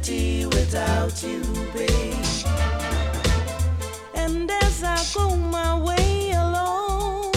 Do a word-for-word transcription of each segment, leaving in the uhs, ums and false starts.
empty without you, babe. And as I go my way alone,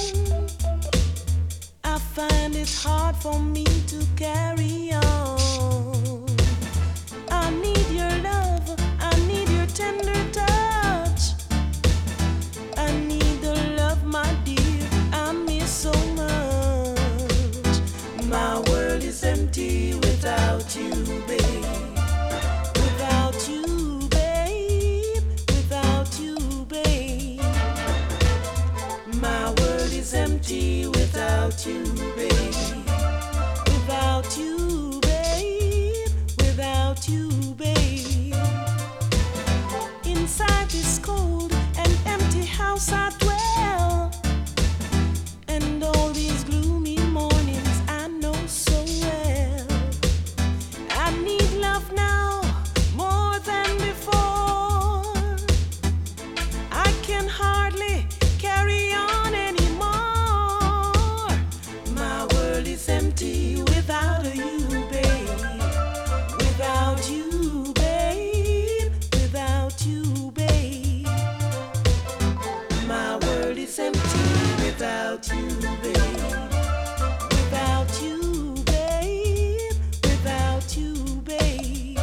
I find it hard for me to carry on. I need your love, I need your tender touch. I need the love, my dear, I miss so much. My world is empty without you, babe. Without you, babe. Without you, babe. My world is empty without you, babe. Without you, babe. Without you, babe. Inside this cold and empty house I dwell, and all these gloomy mornings I know so well. I need love now more than before. I can hardly carry on anymore. My world is empty without you, babe. Without you, babe. Without you, babe. My world is empty without you, babe. Without you, babe. Without you, babe.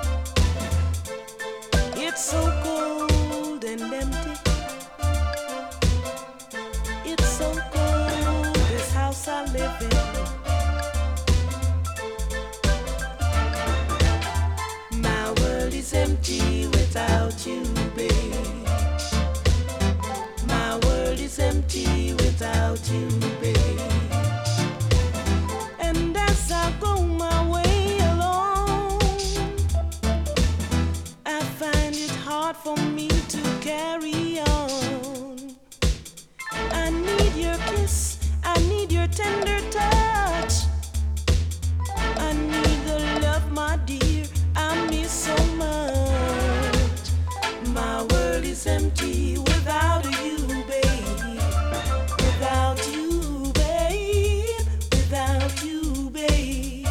It's so cold and empty. It's so cold, this house I live in. My world is empty without you, babe. My world is empty without you, babe. And as I go my way alone, I find it hard for me to carry on. I need your kiss, I need your tender touch. I need the love, my dear, I miss so much. My world is empty without you, babe. Without you, babe. Without you, babe.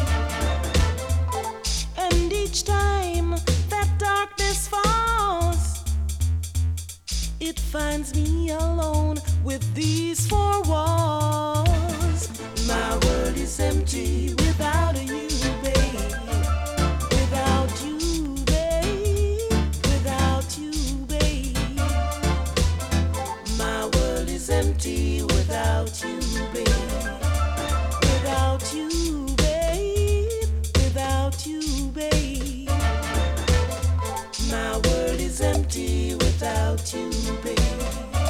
And each time that darkness falls, it finds me alone with these four walls. My world is empty without you, babe. Without you, babe. Without you, babe. My world is empty without you, babe. Without you, babe. Without you, babe. My world is empty without you, babe.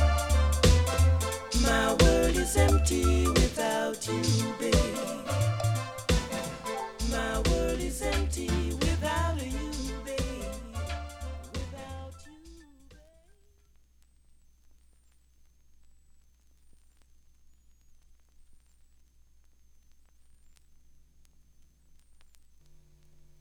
My world is empty without you, babe. My world is empty